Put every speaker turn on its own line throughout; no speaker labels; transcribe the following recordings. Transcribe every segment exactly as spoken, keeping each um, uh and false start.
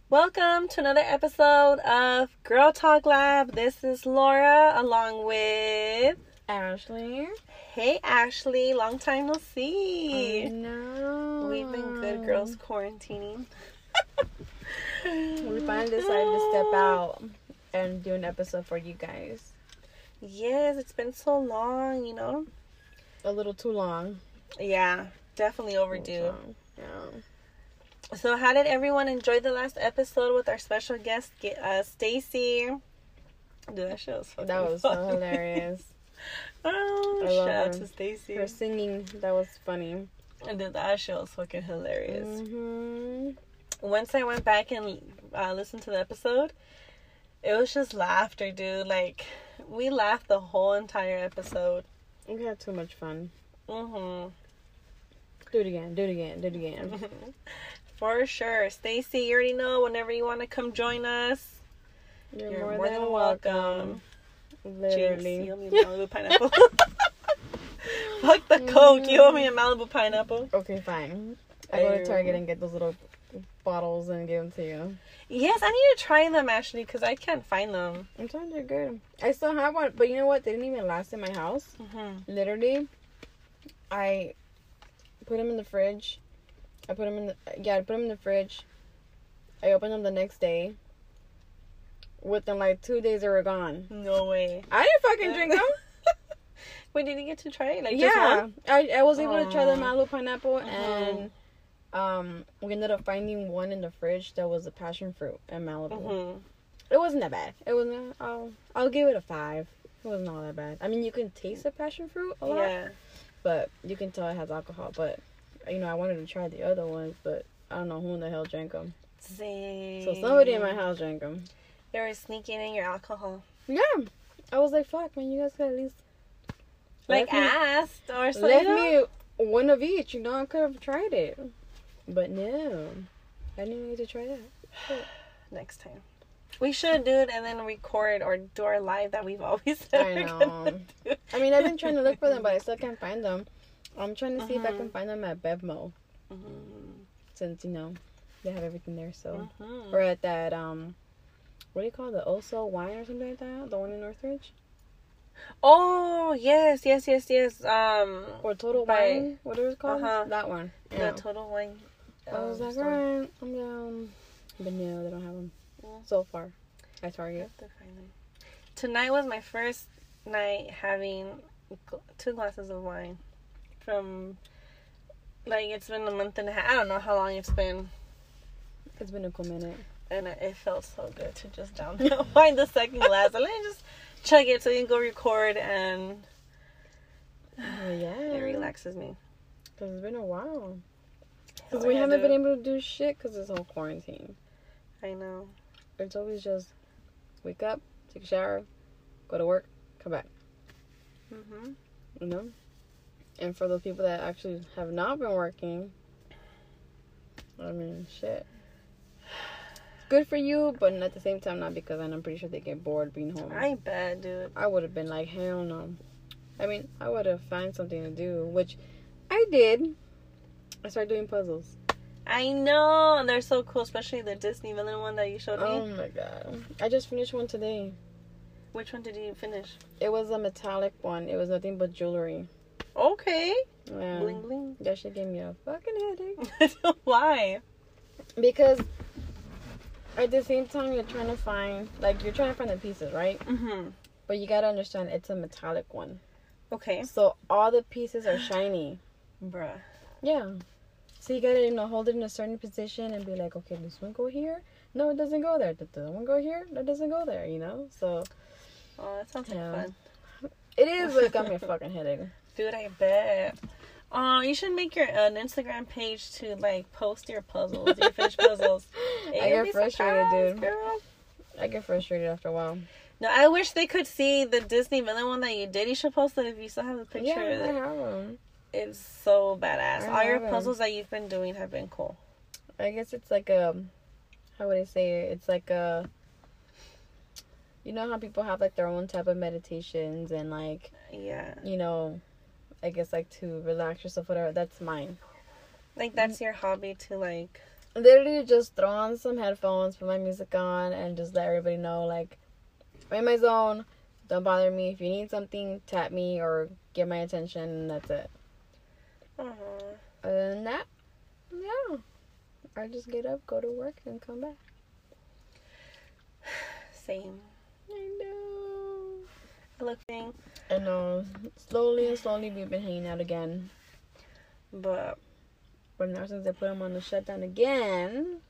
Welcome to another episode of Girl Talk Lab. This is Laura along with
Ashley.
Hey Ashley, long time no see.
I know.
We've been good girls quarantining.
We finally decided to step out and do an episode for you guys.
Yes, it's been so long, you know.
A little too long.
Yeah, definitely overdue.
Yeah.
So how did everyone enjoy the last episode with our special guest, uh, Stacy? Dude, that shit was fucking
That was
funny.
so hilarious.
Oh,
I love
shout out
her.
to Stacy.
Her singing, that was funny.
And dude, that shit was fucking hilarious.
Mm-hmm.
Once I went back and uh, listened to the episode, it was just laughter, dude. Like, we laughed the whole entire episode.
We had too much fun.
Mm-hmm.
Do it again, do it again, do it again.
For sure. Stacy, you already know, whenever you want to come join us,
You're,
you're
more,
more
than,
than
welcome.
welcome.
Literally.
Jinx, you owe me a Malibu pineapple. Fuck the Coke. You owe me a Malibu pineapple.
Okay, fine. I go to Target and get those little bottles and give them to you.
Yes, I need to try them, actually, because I can't find them.
I'm telling you, they're good. I still have one, but you know what? They didn't even last in my house.
Mm-hmm.
Literally, I put them in the fridge. I put them in the yeah. I put them in the fridge. I opened them the next day. Within like two days, they were gone.
No way.
I didn't fucking drink them.
Wait, did you get to try it? Like,
yeah,
just one?
I I was able to try the
Aw.
Malibu pineapple,
Mhm.
and um, we ended up finding one in the fridge that was a passion fruit and Malibu.
Mm-hmm.
It wasn't that bad. It wasn't. I'll I'll give it a five. It wasn't all that bad. I mean, you can taste the passion fruit a lot.
Yeah.
But you can tell it has alcohol. But, you know, I wanted to try the other ones, but I don't know who in the hell drank them.
Same.
So somebody in my house drank them.
They were sneaking in your alcohol.
Yeah. I was like, fuck, man, you guys could at least...
Like,
left me-
asked or something.
Left me one of each, you know, I could have tried it. But no. I didn't need to try that. Shit.
Next time. We should do it and then record or do our live that we've always said
I
we're
know.
gonna do.
I mean, I've been trying to look for them, but I still can't find them. I'm trying to see if I
Mhm.
can find them at Bevmo.
Mm-hmm.
Since, you know, they have everything there, so...
Mm-hmm.
Or at that, um, what do you call it? The Oso wine or something like that? The one in Northridge?
Oh, yes, yes, yes, yes. Um,
Or Total
By-
Wine? Whatever it's called?
Uh-huh.
That one.
the
Yeah.
Total Wine.
I was
um,
like,
store.
alright, I'm down. But no, they don't have them.
Yeah.
So far. At
I
Target.
have to find them. Tonight was my first night having gl- two glasses of wine. From, like, it's been a month and a half. I don't know how long it's been.
It's been a cool minute.
And it, it felt so good to just down the wine the second glass. And let me just chug it so you can go record, and
Oh, yeah.
it relaxes me.
Because it's been a while.
Hell
Because we
yeah,
haven't
dude.
been able to do shit because this whole quarantine.
I know.
It's always just wake up, take a shower, go to work, come back.
Mm-hmm.
You know? And for those people that actually have not been working, I mean, shit. Good for you, but at the same time, not, because I'm pretty sure they get bored being home.
I bet, dude.
I would have been like, hell no. I mean, I would have found something to do, which I did. I started doing puzzles.
I know. And they're so cool, especially the Disney villain one that you showed me.
Oh my god. I just finished one today.
Which one did you finish?
It was a metallic one. It was nothing but jewelry.
Okay.
Yeah.
Bling bling.
That shit gave me a fucking headache.
Why?
Because at the same time, you're trying to find, like, you're trying to find the pieces, right?
Mm-hmm.
But you gotta understand, it's a metallic one.
Okay.
So all the pieces are shiny.
Bruh.
Yeah. So you gotta, you know, hold it in a certain position and be like, okay, this one go here. No, it doesn't go there. Does the one go here? That doesn't go there, you know? So
Oh, that sounds like
Yeah.
fun.
it is, but it got me a fucking headache.
Dude, I bet. Oh, you should make your an Instagram page to, like, post your puzzles, your finished puzzles. Hey,
I
you'll
get
be
frustrated,
surprised,
dude.
girl.
I get frustrated after a while.
No, I wish they could see the Disney villain one that you did. You should post it if you still have the picture.
Yeah, I
of it.
have them.
It's so badass.
I
All your
have 'em.
puzzles that you've been doing have been cool.
I guess it's like a, how would I say it? It's like a, you know how people have like their own type of meditations and like,
Yeah.
you know, I guess like to relax yourself, whatever. That's mine.
Like, that's your hobby to, like...
literally just throw on some headphones, put my music on, and just let everybody know, like, I'm in my zone. Don't bother me. If you need something, tap me or get my attention, and that's it.
Uh-huh.
Other than that, yeah. I just get up, go to work, and come back.
Same.
I know.
Looking.
I know. Slowly and slowly, we've been hanging out again.
But.
But now since they put them on the shutdown again,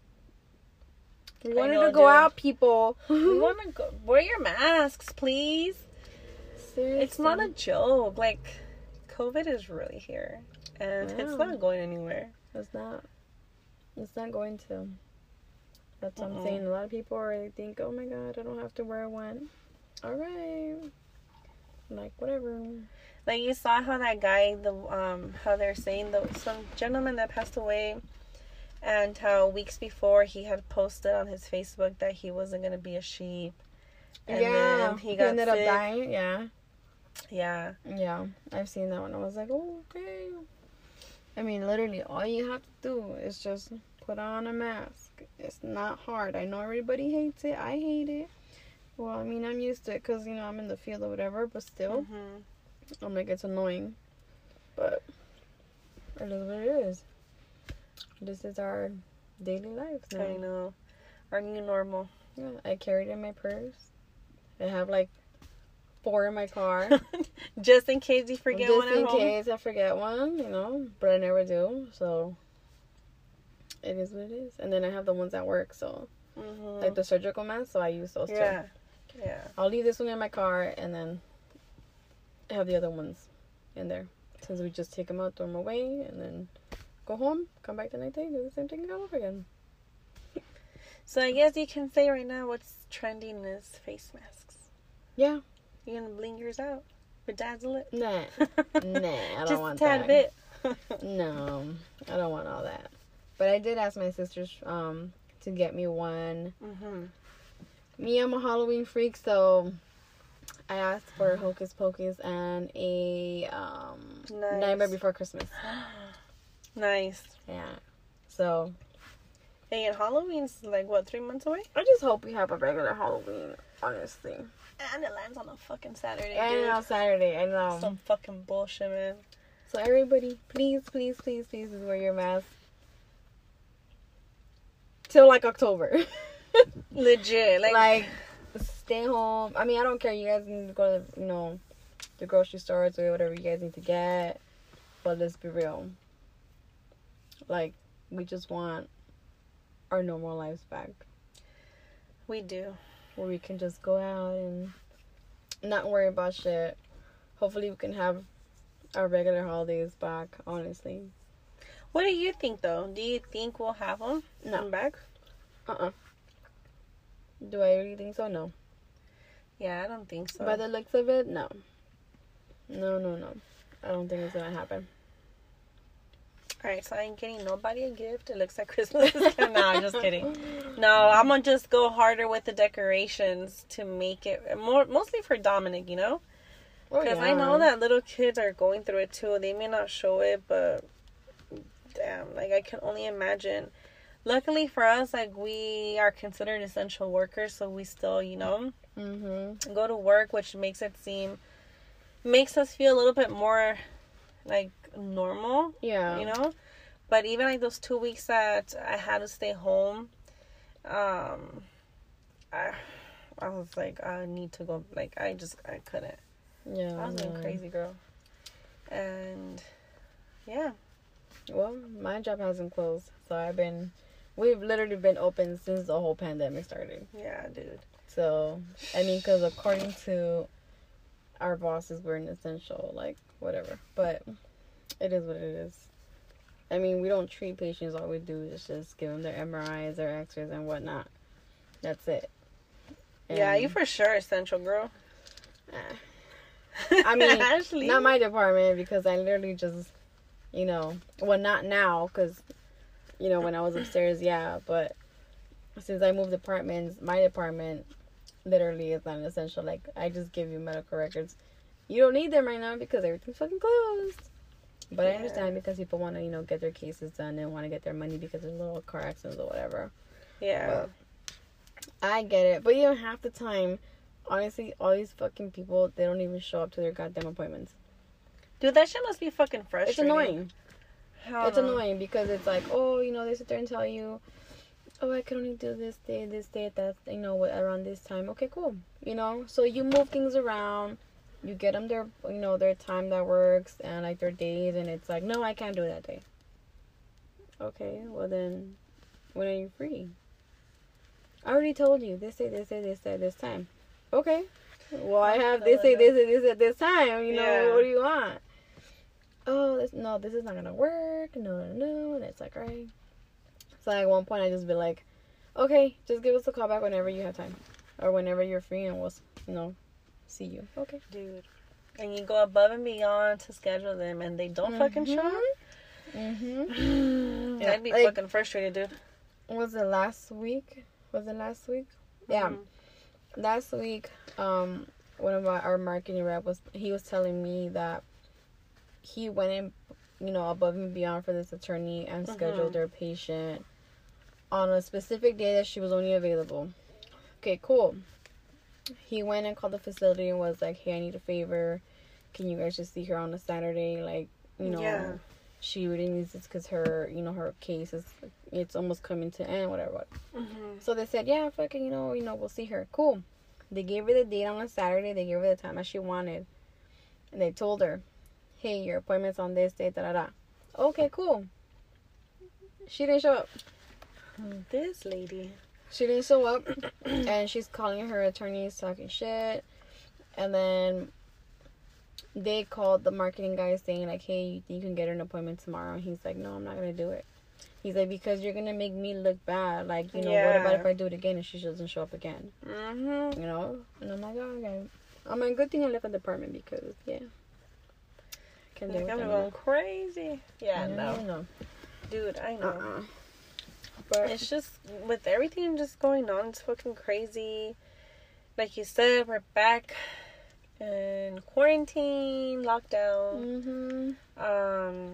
we wanted
know,
to go
dude.
out, people.
We want to go. Wear your masks, please.
Seriously.
It's not a joke. Like, COVID is really here. And
Yeah.
it's not going anywhere.
It's not. It's not going to. That's what
Mm-mm.
I'm saying. A lot of people already think, oh my god, I don't have to wear one. Alright. Like, whatever.
Like, you saw how that guy, the um, how they're saying, the some gentleman that passed away, and how weeks before he had posted on his Facebook that he wasn't going to be a sheep. And
yeah.
then he got
ended
sick.
up dying. Yeah.
Yeah.
Yeah. I've seen that one. I was like, oh, okay. I mean, literally, all you have to do is just put on a mask. It's not hard. I know everybody hates it. I hate it. Well, I mean, I'm used to it because, you know, I'm in the field or whatever. But still,
Mm-hmm.
I'm like, it's annoying. But it is what it is. This is our daily lives now.
I know. Our new normal.
Yeah, I carry it in my purse. I have like four in my car.
Just in case you forget
Just
one at
in
home.
case I forget one, you know. But I never do. So it is what it is. And then I have the ones at work. So
Mm-hmm.
like the surgical masks. So I use those
Yeah.
too.
Yeah.
I'll leave this one in my car and then I have the other ones in there. Since we just take them out, throw them away, and then go home, come back the next day, do the same thing all over again.
So I guess you can say right now what's trending is face masks.
Yeah.
You gonna bling yours out? Bedazzle it?
Nah. Nah, I don't
Just
want
a tad
that.
bit.
No, I don't want all that. But I did ask my sisters um to get me one.
Mm-hmm.
Me, I'm a Halloween freak, so I asked for Hocus Pocus and a um
Nice.
Nightmare Before Christmas.
Nice.
Yeah. So
Hey, and Halloween's like what, three months away?
I just hope we have a regular Halloween, honestly.
And it lands on a fucking Saturday,
And
dude.
on Saturday, I know.
Some fucking bullshit, man.
So everybody, please, please, please, please wear your mask. Till like October.
Legit. Like,
Like, stay home. I mean, I don't care. You guys need to go to, you know, the grocery stores or whatever you guys need to get. But let's be real. Like, we just want our normal lives back.
we do.
Where we can just go out and not worry about shit. Hopefully we can have our regular holidays back, honestly.
What do you think, though? Do you think we'll have them
No.
come back?
Uh-uh. Do I really think so? No.
Yeah, I don't think so.
By the looks of it, no. No, no, no. I don't think it's gonna happen.
Alright, so I ain't getting nobody a gift. It looks like Christmas is coming. No, I'm just kidding. No, I'm gonna just go harder with the decorations to make it more, mostly for Dominic, you know?
Oh,
Because
yeah.
I know that little kids are going through it too. They may not show it, but damn, like I can only imagine. Luckily for us, like we are considered essential workers, so we still, you know,
Mm-hmm.
go to work, which makes it seem, makes us feel a little bit more like normal,
Yeah.
you know. But even like those two weeks that I had to stay home, um, I, I was like, I need to go. Like I just, I couldn't.
Yeah.
I was
no.
going crazy, girl. And yeah,
Well, my job hasn't closed, so I've been. We've literally been open since the whole pandemic started.
yeah, dude.
So, I mean, because according to our bosses, we're an essential, like, whatever. But it is what it is. I mean, we don't treat patients. All we do is just give them their M R Is, their X-rays, and whatnot. That's it.
Yeah,
And,
you for sure essential, girl.
eh. I mean,
Ashley.
not my department, because I literally just, you know, well, not now, because, you know, when I was upstairs, yeah, but since I moved departments, my department literally is not an essential. Like, I just give you medical records. You don't need them right now because everything's fucking closed. But
Yeah.
I understand because people want to, you know, get their cases done and want to get their money because of little car accidents or whatever.
Yeah.
But I get it. But even half the time, honestly, all these fucking people, they don't even show up to their goddamn appointments.
Dude, that shit must be fucking frustrating.
It's annoying.
Hell
It's
no.
annoying because it's like, oh, you know, they sit there and tell you, oh, I can only do this day, this day, that, you know, what, around this time. Okay, cool. You know, so you move things around. You get them their, you know, their time that works and like their days, and it's like, no, I can't do it that day. Okay, well then, when are you free? I already told you this day, this day, this day, this time. Okay. Well, I have this day, this day, this day, this time. You know,
Yeah.
what do you want? Oh, this, no, this is not gonna work. No, no, no. And it's like, all right. So at one point, I just be like, okay, just give us a call back whenever you have time, or whenever you're free, and we'll, you know, see you. Okay.
Dude. And you go above and beyond to schedule them, and they don't fucking show up?
Mm-hmm.
Yeah, I'd be
like-
fucking frustrated, dude.
Was it last week? Was it last week? Yeah.
Mhm.
Last week, um, one of our, our marketing rep was, he was telling me that he went in, you know, above and beyond for this attorney and
Mhm.
scheduled their patient on a specific day that she was only available. Okay, cool. He went and called the facility and was like, hey, I need a favor. Can you guys just see her on a Saturday? Like, you know,
Yeah.
she really needs this because her, you know, her case is, it's almost coming to end, whatever.
Mhm.
So they said, yeah, fucking, you know, you know, we'll see her. Cool. They gave her the date on a Saturday. They gave her the time that she wanted. And they told her, hey, your appointment's on this day, da da da. Okay, cool. She didn't show up.
This lady.
She didn't show up. And she's calling her attorneys, talking shit. And then they called the marketing guy saying, like, hey, you think you can get her an appointment tomorrow? And he's like, no, I'm not going to do it. He's like, because you're going to make me look bad. Like, you know, what about
Yeah.
if I do it again and she doesn't show up again?
Mm-hmm.
You know? And I'm like, oh, okay. I mean, good thing I left the department because, yeah. Can't deal
Like,
with
I'm
them.
going crazy. Yeah, no.
no.
Dude, I know.
Uh-uh. But,
It's just, with everything just going on, it's fucking crazy. Like you said, we're back in quarantine, lockdown.
mm-hmm.
Um,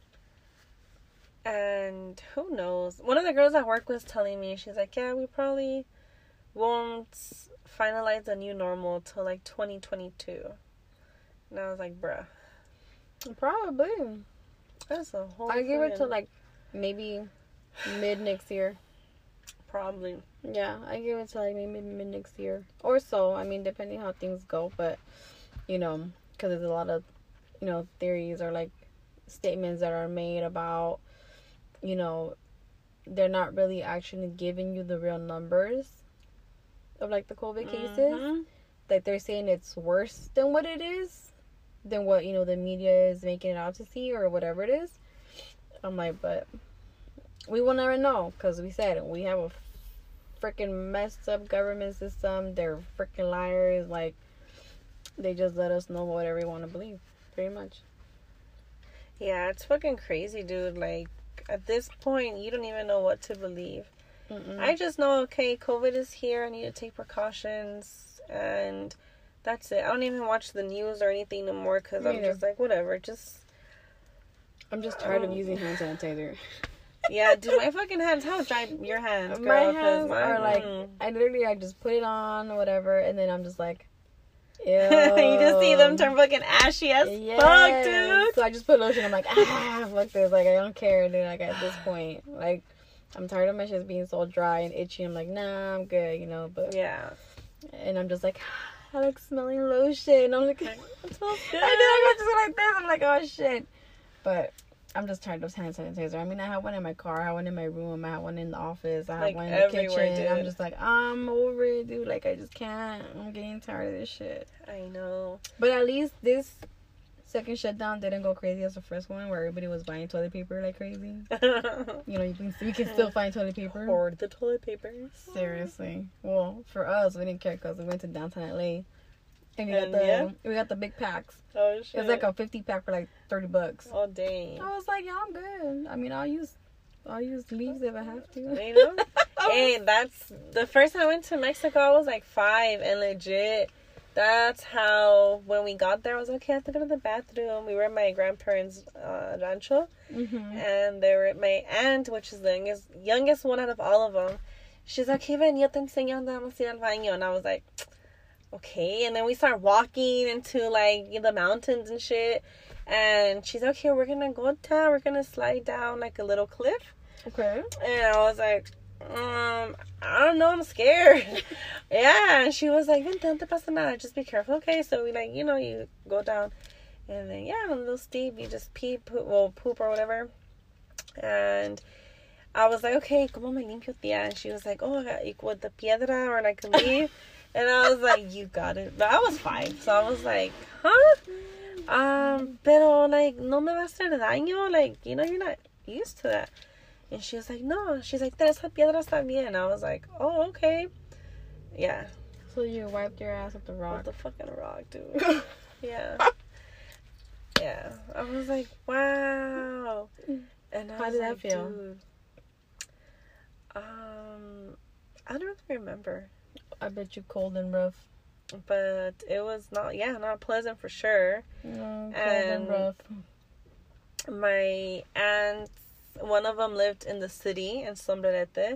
and who knows? One of the girls at work was telling me, she's like, yeah, we probably won't finalize the new normal till like twenty twenty-two. And I was like, bruh,
Probably.
that's a whole
I give it to,
friggin-
like, maybe mid next year.
probably.
Yeah, I give it to like maybe mid next year or so. I mean, depending how things go, but you know, because there's a lot of, you know, theories or like statements that are made about, you know, they're not really actually giving you the real numbers of like the COVID cases.
Mhm.
Like they're saying it's worse than what it is, than what, you know, the media is making it out to see or whatever it is. I'm like, but we will never know because we said it. We have a freaking messed up government system. They're freaking liars. Like, they just let us know whatever we want to believe, pretty much.
Yeah, it's fucking crazy, dude. Like, at this point, you don't even know what to believe.
Mm-mm.
I just know, okay, COVID is here. I need to take precautions. And that's it. I don't even watch the news or anything no more because
Me
I'm
either.
just like, whatever. Just,
I'm just tired
um,
of using hand sanitizer.
yeah, dude, my fucking hands. How dry your hands,
My
girl? 'Cause
hands
mine-
are like,
mm.
I literally, I just put it on, whatever, and then I'm just like, ew.
you just see them turn fucking ashy as
Yes.
fuck, dude.
So I just put lotion. I'm like, ah, fuck this. Like, I don't care, dude. Like, at this point, like, I'm tired of my shit being so dry and itchy. I'm like, nah, I'm good, you know. But
Yeah.
and I'm just like, I like smelling lotion. I'm like,
It smells good.
I did. I just go like this. I'm like, oh shit. But I'm just tired of hand sanitizer. I mean, I have one in my car. I have one in my room. I have one in the office. I have
Like,
one in the
everywhere,
kitchen.
dude.
I'm just like, I'm over it, dude. Like, I just can't. I'm getting tired of this shit.
I know.
But at least this second shutdown didn't go crazy as the first one, where everybody was buying toilet paper like crazy. You know, you can we can still find toilet paper.
Hoard the toilet paper.
Seriously. Well, for us, we didn't care because we went to downtown L A. And we got
And
the
yeah?
we got the big packs.
Oh, shit.
It's like a fifty pack for like thirty bucks.
Oh, dang.
I was like, yeah, I'm good. I mean, I'll use I'll use leaves if I have to.
You know? Hey, that's the first time I went to Mexico. I was like five, and legit, That's how, when we got there, I was like, okay, I have to go to the bathroom. We were at my grandparents' uh, rancho.
Mm-hmm.
And they were, my aunt, which is the youngest, youngest one out of all of them, she's like, okay, ven, yo te enseño donde vamos a ir al baño. And I was like, okay. And then we start walking into, like, the mountains and shit. And she's like, okay, we're going to go down. We're going to slide down, like, a little cliff.
Okay.
And I was like, um, I don't know, I'm scared. Yeah, and she was like, vente, no te pasa nada, just be careful, okay? So we, like, you know, you go down, and then, yeah, a little steep, you just pee, poop, well, poop or whatever. And I was like, okay, ¿cómo me limpio, tía? And she was like, oh, with the piedra, or I can leave. And I was like, you got it. But I was five, so I was like, huh? Um, pero, like, no me va a hacer daño, like, you know, you're not used to that. And she was like, no. She's like, tres piedras también. I was like, oh, okay. Yeah.
So you wiped your ass with the rock?
With the fucking rock, dude. Yeah. Yeah. I was like, wow. And I
How
was
did
like,
that feel?
dude. Um, I don't really remember.
I bet you cold and rough.
But it was not, yeah, not pleasant for sure.
No, cold
And
and rough.
My aunt, one of them lived in the city in Sombrerete,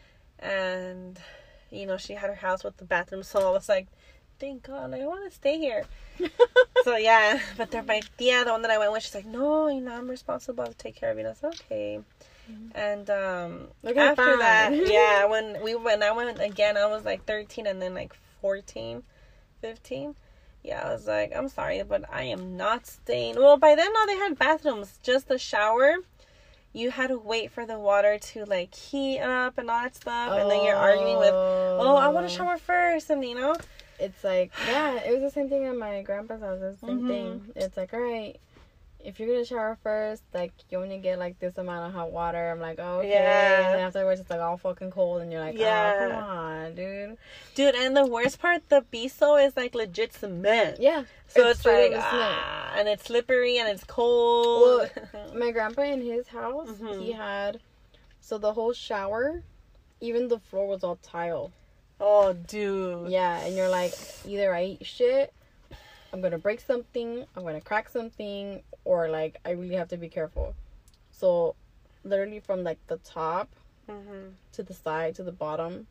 and you know, she had her house with the bathroom, so I was like, thank God, like, I want to stay here. So yeah, but they're my tia, the one that I went with, she's like, no, you know, I'm responsible to take care of you. And I said, okay. Mm-hmm. And um okay, after fine. that, yeah, when we when I went again, I was like thirteen, and then like fourteen, fifteen. Yeah, I was like, I'm sorry, but I am not staying. Well, by then, no, they had bathrooms, just the shower. You had to wait for the water to, like, heat up and all that stuff. Oh. And then you're arguing with, oh, I want to shower first. And, you know.
It's like, yeah, it was the same thing at my grandpa's house. It was the same mm-hmm. thing. It's like, all right, if you're going to shower first, like, you only get, like, this amount of hot water. I'm like, oh, okay. Yeah. And afterwards, it's, like, all fucking cold. And you're like, yeah. oh, come on, dude.
Dude, and the worst part, the piso is, like, legit cement.
Yeah.
So it's, it's like, ah, and it's slippery and it's cold.
Well, my grandpa in his house, mm-hmm. he had, so the whole shower, even the floor was all tile.
Oh, dude.
Yeah, and you're like, either I eat shit, I'm going to break something, I'm going to crack something, or, like, I really have to be careful. So, literally from, like, the top mm-hmm. to the side to the bottom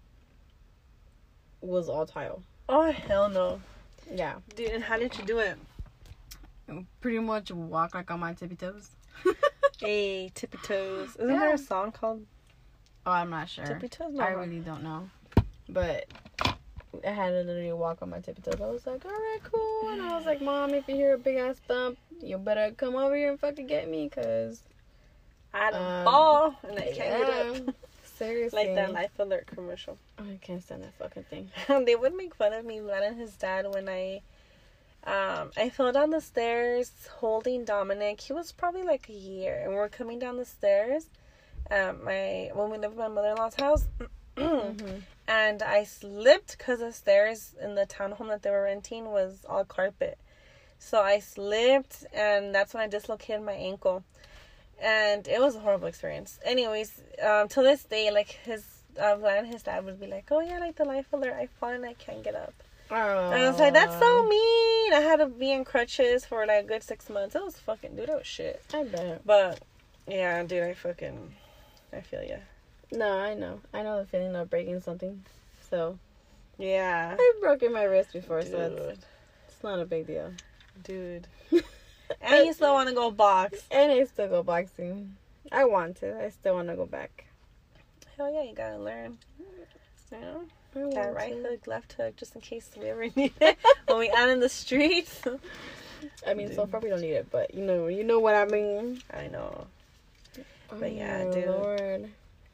was all tile.
Oh, hell no.
Yeah.
Dude, and how did you do it?
Pretty much walk, like, on my tippy toes.
Hey, tippy toes. Isn't
yeah.
there a song called
Oh, I'm not sure.
Tippy toes? No,
I really don't know. But I had to literally walk on my tippy toes. I was like, all right, cool. And I was like, Mom, if you hear a big ass thump, you better come over here and fucking get me, because
I don't um, fall and I can't
yeah,
get up.
Seriously.
Like that Life Alert commercial.
Oh, I can't stand that fucking thing.
They would make fun of me, Vlad and his dad, when I um I fell down the stairs holding Dominic. He was probably like a year, and we're coming down the stairs at my when we lived at my mother-in-law's house. Mm-hmm. And I slipped because the stairs in the townhome that they were renting was all carpet. So I slipped, and that's when I dislocated my ankle. And it was a horrible experience. Anyways, um, to this day, like, his, uh, Vlad and his dad would be like, oh, yeah, like, the Life Alert, I fall and I can't get up.
Aww.
And I was like, that's so mean. I had to be in crutches for, like, a good six months. It was fucking, dude, it was shit.
I bet.
But, yeah, dude, I fucking, I feel ya.
No, I know. I know the feeling of breaking something. So,
yeah.
I've broken my wrist before,
dude.
so it's, it's not a big deal.
Dude. And you still want to go box.
And I still go boxing. I want to. I still want to go back.
Hell yeah, you gotta learn. You know? Got right to. hook, left hook, just in case we ever need it. When we out in the streets.
I mean, dude. So far we don't need it, but you know, you know what I mean.
I know. But
oh,
yeah, dude.
Lord.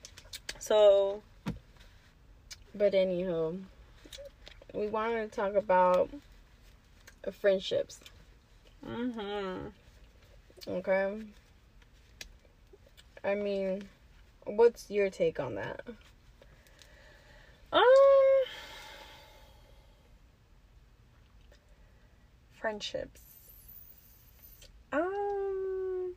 So.
But anywho, we wanted to talk about friendships.
Mm-hmm.
Okay. I mean, what's your take on that?
Um, friendships. Um,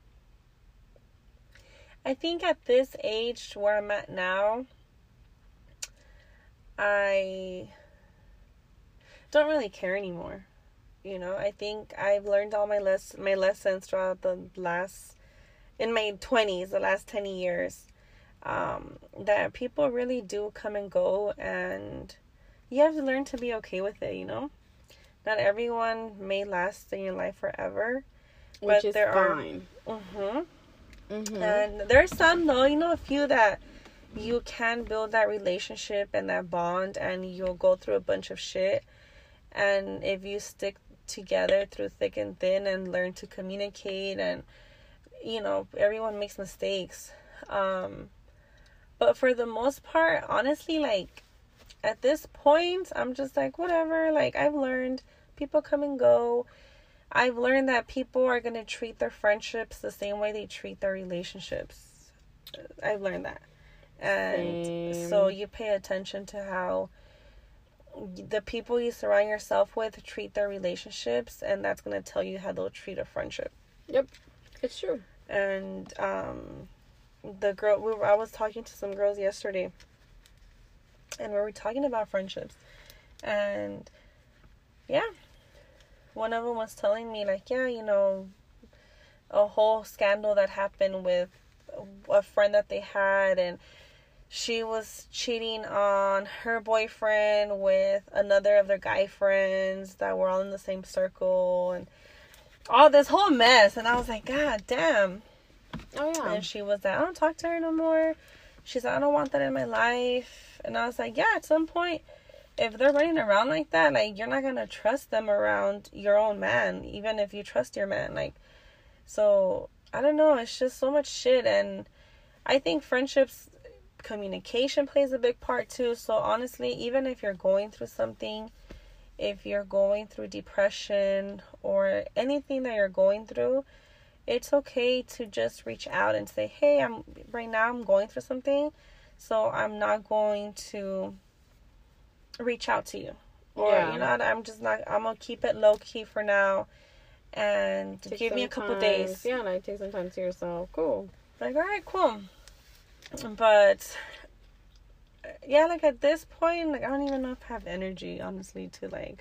I think at this age where I'm at now, I don't really care anymore. You know, I think I've learned all my less my lessons throughout the last in my twenties, the last ten years. Um, that people really do come and go, and you have to learn to be okay with it, you know? Not everyone may last in your life forever.
Which
but
is
there
fine.
Are, mm-hmm.
Mm-hmm.
And there's some, though, you know, a few that you can build that relationship and that bond, and you'll go through a bunch of shit. And if you stick together through thick and thin and learn to communicate, and, you know, everyone makes mistakes. Um, but for the most part, honestly, like, at this point, I'm just like, whatever. Like, I've learned people come and go. I've learned that people are going to treat their friendships the same way they treat their relationships. I've learned that. And Same. So you pay attention to how the people you surround yourself with treat their relationships, and that's going to tell you how they'll treat a friendship.
Yep, it's true.
And um, the girl, we were, I was talking to some girls yesterday, and we were talking about friendships. And yeah, one of them was telling me, like, yeah, you know, a whole scandal that happened with a friend that they had, and she was cheating on her boyfriend with another of their guy friends that were all in the same circle, and all this whole mess. And I was like, God damn.
Oh, yeah.
And she was like, I don't talk to her no more. She's like, I don't want that in my life. And I was like, yeah, at some point, if they're running around like that, like, you're not going to trust them around your own man, even if you trust your man. Like, so, I don't know. It's just so much shit. And I think friendships, communication plays a big part too. So honestly, even if you're going through something, if you're going through depression or anything that you're going through, it's okay to just reach out and say, hey, I'm right now I'm going through something, so I'm not going to reach out to you. Or, yeah. you know, I'm just not, I'm going to keep it low key for now and take give me a couple
time.
days.
Yeah, like take some time to yourself. Cool.
Like, all right, cool. But yeah, like at this point, like I don't even know if I have energy, honestly, to like,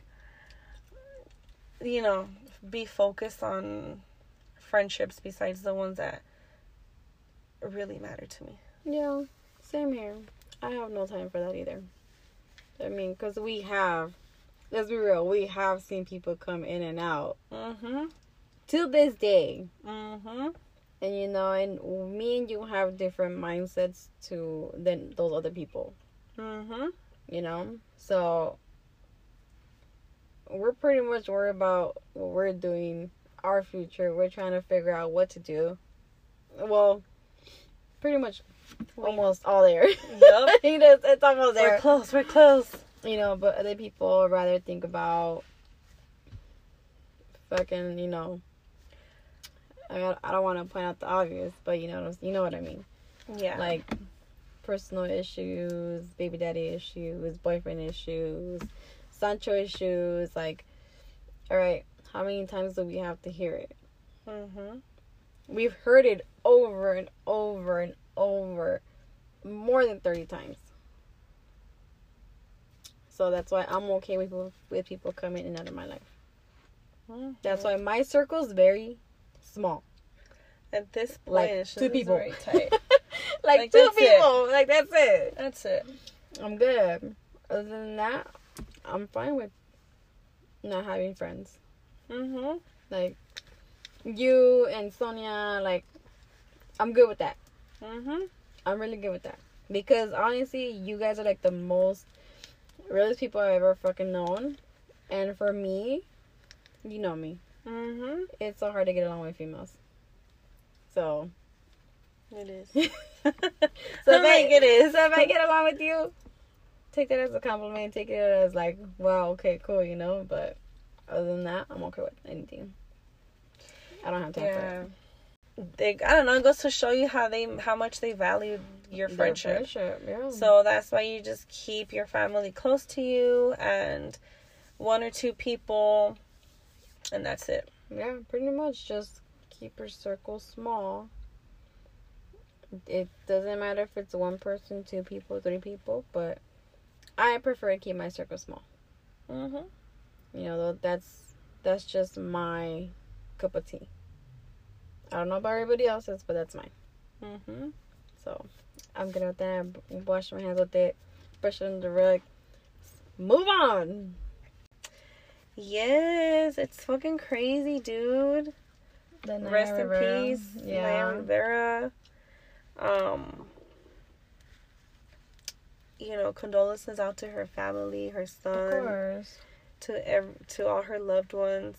you know, be focused on friendships besides the ones that really matter to me.
Yeah, same here. I have no time for that either. I mean, because we have, let's be real, we have seen people come in and out.
Mm-hmm.
To this day.
Mm-hmm.
And, you know, and me and you have different mindsets to than those other people.
Mm-hmm.
You know? So, we're pretty much worried about what we're doing, our future. We're trying to figure out what to do. Well, pretty much Wait. almost all there.
Yep.
it's, it's almost there.
We're close. We're close.
You know, but other people rather think about fucking, you know... I I don't want to point out the obvious, but you know you know what I mean.
Yeah.
Like personal issues, baby daddy issues, boyfriend issues, Sancho issues. Like, all right, how many times do we have to hear it?
Mhm.
We've heard it over and over and over, more than thirty times. So that's why I'm okay with with people coming in and out of my life. Mm-hmm. That's why my circle's very small.
At this point,
like
it's
two people.
Very tight.
like, like two people. It. Like that's it.
That's it.
I'm good. Other than that, I'm fine with not having friends.
Mhm.
Like you and Sonia, like I'm good with that.
Mhm.
I'm really good with that because honestly, you guys are like the most realest people I've ever fucking known, and for me, you know me.
Mm-hmm.
It's so hard to get along with females. So.
It is.
so if I, it is. So if I get along with you, take that as a compliment. Take it as like, wow, okay, cool, you know. But other than that, I'm okay with anything. I don't have time yeah. for it.
They, I don't know. It goes to show you how they, how much they value your friendship.
Their friendship, yeah.
So that's why you just keep your family close to you and one or two people. And that's it.
Yeah, pretty much. Just keep your circle small. It doesn't matter if it's one person, two people, three people, but I prefer to keep my circle small.
Mhm.
You know, that's that's just my cup of tea. I don't know about everybody else's, but that's mine.
Mm-hmm.
So, I'm gonna with that. Wash my hands with it. Brush it under the rug. Move on.
Yes, it's fucking crazy, dude.
The
Rest in
Rivera.
peace,
Yeah.
Naya Rivera. Um, you know, condolences out to her family, her son,
Of course.
to ev- to all her loved ones.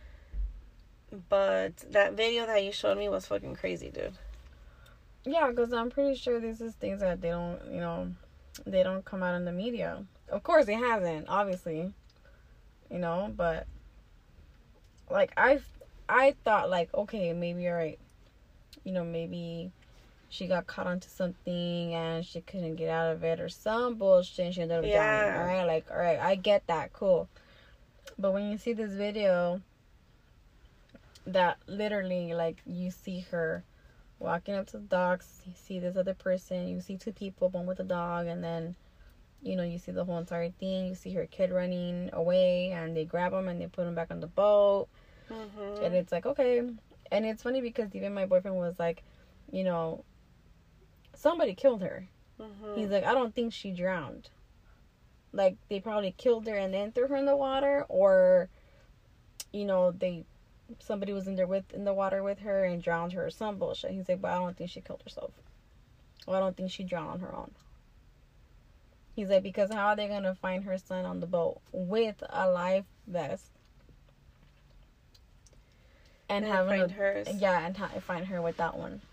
But that video that you showed me was fucking crazy, dude.
Yeah, because I'm pretty sure this is things that they don't, you know, they don't come out in the media. Of course, it hasn't, obviously. You know, but like I, I thought like, okay, maybe all right, you know, maybe she got caught onto something and she couldn't get out of it or some bullshit and she ended up
Yeah.
drowning. All right, like all right, I get that, cool. But when you see this video, that literally like you see her walking up to the docks, you see this other person, you see two people, one with a dog, and then, you know, you see the whole entire thing. You see her kid running away, and they grab him and they put him back on the boat.
Mm-hmm.
And it's like, okay. And it's funny because even my boyfriend was like, you know, somebody killed her.
Mm-hmm.
He's like, I don't think she drowned. Like, they probably killed her and then threw her in the water, or, you know, they somebody was in there with in the water with her and drowned her or some bullshit. He's like, but I don't think she killed herself. Or I don't think she drowned on her own. He's like, because how are they going to find her son on the boat with a life vest? And,
And
have
find
a,
hers.
Yeah, and ha- find her with that one.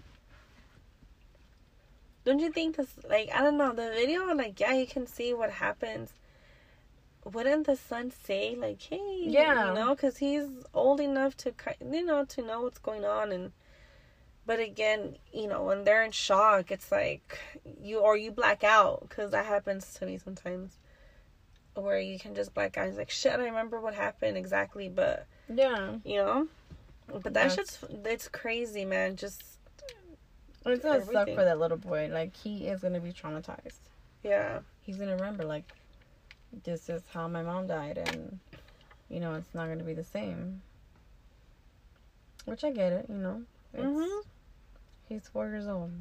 Don't you think this, like, I don't know, the video, like, yeah, you can see what happens. Wouldn't the son say, like, hey,
Yeah.
you know, because he's old enough to, you know, to know what's going on. And but again, you know, when they're in shock, it's like you, or you black out, because that happens to me sometimes, where you can just black out. It's like, shit, I remember what happened exactly, but,
Yeah.
you know, but that
That's-
shit's, it's crazy, man. Just,
It's going to suck
everything.
for that little boy. Like, he is going to be traumatized.
yeah.
He's going to remember, like, this is how my mom died, and, you know, it's not going to be the same. Which I get it, you know. It's,
Mm-hmm.
He's four years old.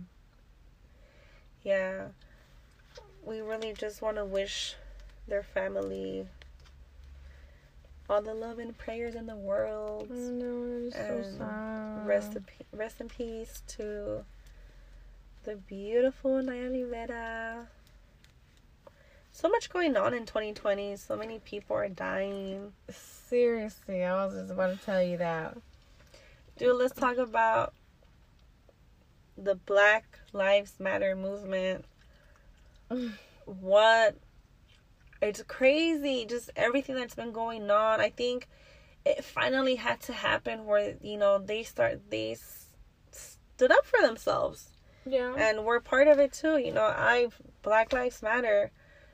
Yeah. We really just want to wish their family all the love and prayers in the world.
I know, it's so
And
sad.
Rest in, pe- rest in peace to the beautiful Naya Rivera. So much going on in twenty twenty. So many people are dying.
Seriously, I was just about to tell you that.
Dude, let's talk about the Black Lives Matter movement. What? It's crazy. Just everything that's been going on. I think it finally had to happen where, you know, they start, they s- stood up for themselves.
Yeah.
And we're part of it too. You know, I've, Black Lives Matter.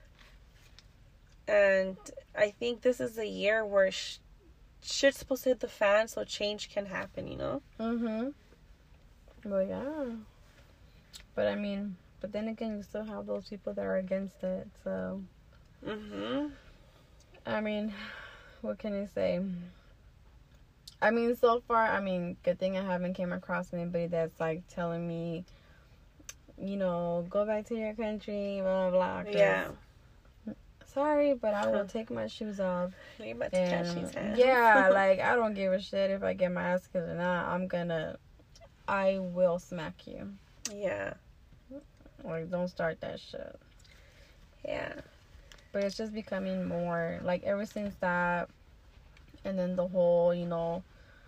And I think this is a year where sh- shit's supposed to hit the fan so change can happen, you know?
Mm-hmm. Well, yeah. But I mean, but then again, you still have those people that are against it. So,
Mm-hmm.
I mean, what can I say? I mean, so far, I mean, good thing I haven't came across anybody that's like telling me, you know, go back to your country, blah, blah, blah. 'cause
Yeah.
Sorry, but I will take my shoes off.
You're about to catch these
And
hands.
yeah, like, I don't give a shit if I get my ass kicked or not. I'm gonna, I will smack you.
Yeah.
Like, don't start that shit.
Yeah.
But it's just becoming more, like, ever since that, and then the whole, you know,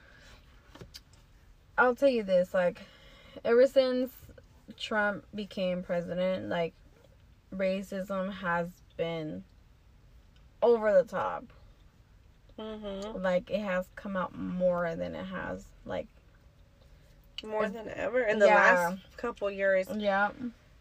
I'll tell you this, like, ever since Trump became president, like, racism has been over the top.
Mm-hmm.
Like, it has come out more than it has, like,
More
It's-
than ever. In the
yeah.
last couple years.
yeah.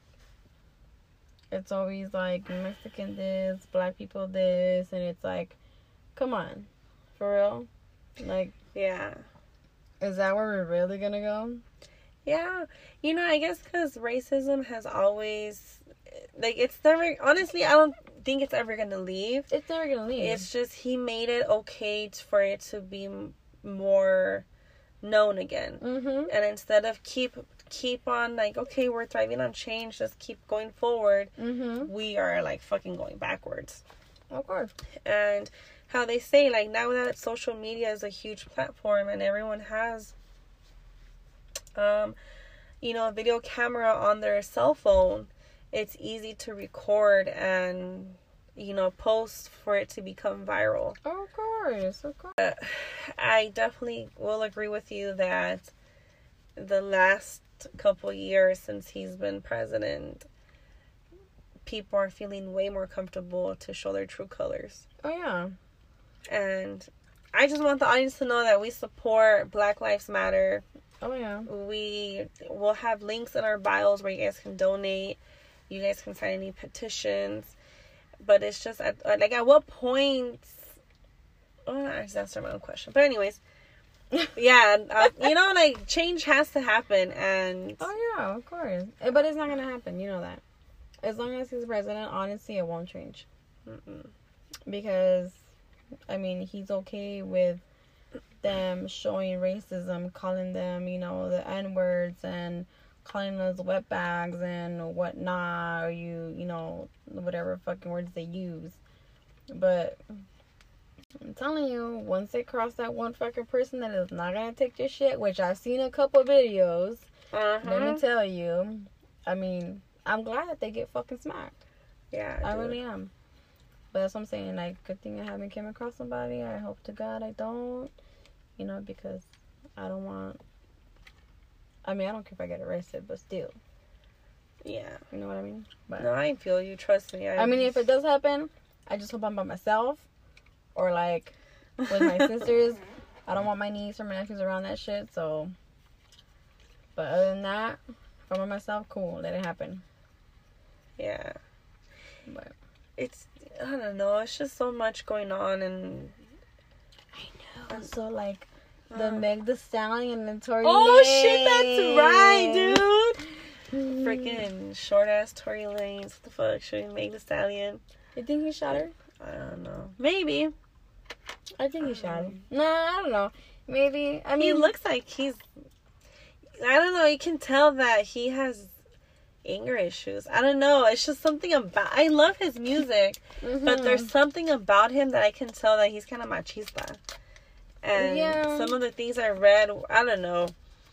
It's always like Mexican this, black people this, and it's like, come on, for real? Like,
Yeah.
is that where we're really gonna go?
Yeah. You know, I guess because racism has always, like, it's never, honestly, I don't think it's ever gonna leave.
It's never gonna leave.
It's just he made it okay for it to be m- more known again.
Mm-hmm.
And instead of keep keep on like, okay, we're thriving on change, just keep going forward,
Mm-hmm.
we are like fucking going backwards.
Of course.
And how they say, like, now that social media is a huge platform and everyone has um you know a video camera on their cell phone, it's easy to record and you know post for it to become viral.
Of course, of course.
uh, I definitely will agree with you that the last couple years since he's been president, people are feeling way more comfortable to show their true colors.
Oh yeah.
And I just want the audience to know that we support Black Lives Matter.
Oh yeah.
We will have links in our bios where you guys can donate. You guys can sign any petitions. But it's just, at, like, at what point... Oh, I just answered my own question. But anyways, yeah, uh, you know, like, change has to happen. And...
Oh yeah, of course. Eh, But it's not gonna happen. You know that. As long as he's president, honestly, it won't change.
Mm-mm.
Because, I mean, he's okay with them showing racism, calling them, you know, the N-words and calling those wetbags and whatnot, or you, you know, whatever fucking words they use. But I'm telling you, once they cross that one fucking person that is not gonna take your shit, which I've seen a couple videos,
Uh-huh.
let me tell you, I mean, I'm glad that they get fucking smacked.
Yeah,
I
dude.
really am. But that's what I'm saying. Like, good thing I haven't came across somebody. I hope to God I don't. You know, because I don't want... I mean, I don't care if I get arrested, but still.
Yeah.
You know what I mean? But
No, I feel you. Trust me. I,
I mean, if it does happen, I just hope I'm by myself. Or, like, with my sisters. I don't want my niece or my nephews around that shit, so... But other than that, if I'm by myself, cool. Let it happen.
Yeah.
But...
It's... I don't know. It's just so much going on, and...
I know. So, like... The
Uh.
Meg Thee Stallion and Tory
Oh,
Lanez.
shit, that's right, dude! Freaking short-ass Tory Lanez. What the fuck? Should we make the stallion?
You think he shot her?
I don't know. Maybe.
I think he shot her. No, I don't know. Maybe. I mean,
He looks like he's... I don't know. You can tell that he has anger issues. I don't know. It's just something about... I love his music.
mhm.
But there's something about him that I can tell that he's kind of machista. And
Yeah.
some of the things I read, I don't know.